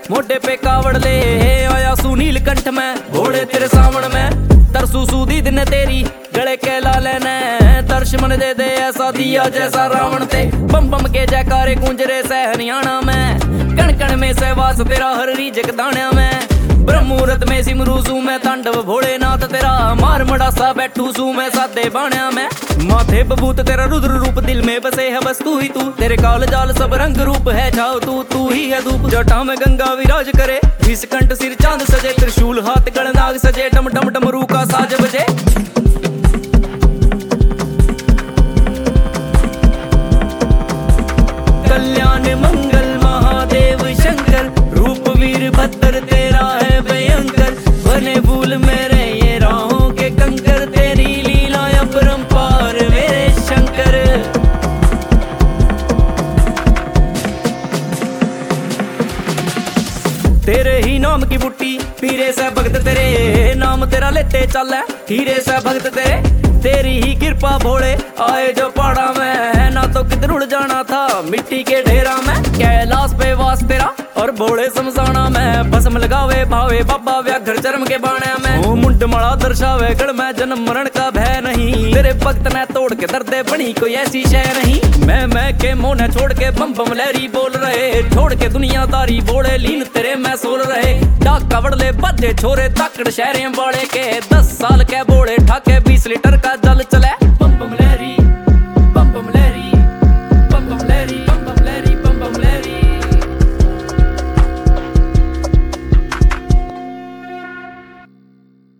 मोटे पे कावड़ ले आया सुनील कंठ में घोड़े तेरे सावन में तरसू सूदी दिन तेरी गले के लाले ने दर्श मन दे दे ऐसा दिया जैसा रावण थे बम बम के जयकारे गूंजरे से हरियाणा में कण कण में से वास तेरा हर रीजक दाण्या में ब्रह्मुहूर्त में सिमरू सू मैं तांडव भोलेनाथ तेरा मार मड़ा सा बैठू सू मैं सादे बाण्या में माथे बबूत तेरा रुद्र रूप दिल में बसे है बस तू ही तू तेरे काल जाल सब रंग रूप है छाव तू ही है धूप जटा में गंगा विराज करे विषकंठ सिर चांद सजे त्रिशूल हाथ गणनाग सजे टम टम डमरू का साज बजे कल्याण मंगल महादेव शंकर रूप वीर भद्र तेरा है भयंकर बने भूल मेरे ये राहों के कंकर तेरी लीला अपरंपार मेरे शंकर तेरे ही नाम की बुट्टी पीरे से भगत तेरे नाम तेरा लेते चल हीरे से भगत तेरे तेरी ही कृपा भोले आए जो पहाड़ा में ना तो किधर उड़ जाना था मिट्टी के ढेरा में कैलाश पे वास तेरा और भोले समसाना में भस्म लगावे भावे बाबा व्याघ्र चरम के बाणे में ओ मुंड मड़ा दर्शावे गढ़ में जन्म मरण का भय नहीं तेरे भक्त ने तोड़ के दर्दे बनी कोई ऐसी शय नहीं मैं के मोने छोड़ के बम बम लहरी बोल रहे छोड़ के दुनियादारी बोले लीन तेरे में सोल रहे डाक कावड़ ले बद्धे छोरे ताकड़ शहरे बाड़े के 10 साल के बोले ठाके 20 लीटर का जल चले